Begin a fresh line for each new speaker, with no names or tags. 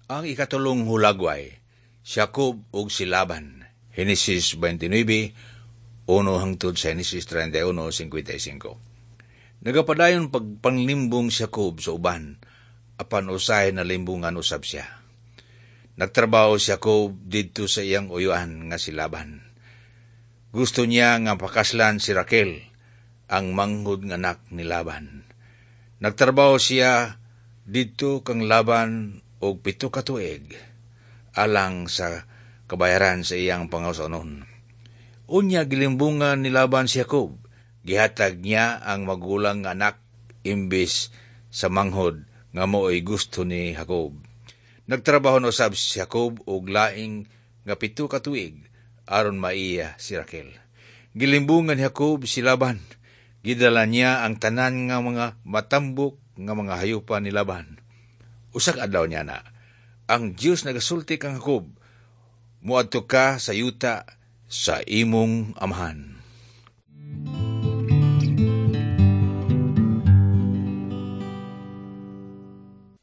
Ang ikatulong hulagway, Jacob ug si Laban. Henesis 29, 1 hangtod sa Henesis 31:55. Nagapadayon pagpanglimbong si Jacob sa uban, apan usahay na limbungan usab siya. Nagtrabaho si Jacob didto sa iyang uyuan nga si Laban. Gusto niya nga pakaslan si Raquel, ang manghud nga anak ni Laban. Nagtrabaho siya didto kang Laban og 7 ka tuig, alang sa kabayaran sa iyang pangausanon. Unya gilimbungan ni Laban si Jacob, gihatag niya ang magulang nga anak imbis sa manghod nga mo'y gusto ni Jacob. Nagtrabaho na usab si Jacob og laing nga 7 ka tuig aron maiya si Raquel. Gilimbungan ni Jacob si Laban, gidala niya ang tanan nga mga matambok nga mga hayupan ni Laban. Usak adlaw niya na, ang Dios nagasulti kang Jacob, muadto ka sa yuta sa imong amahan.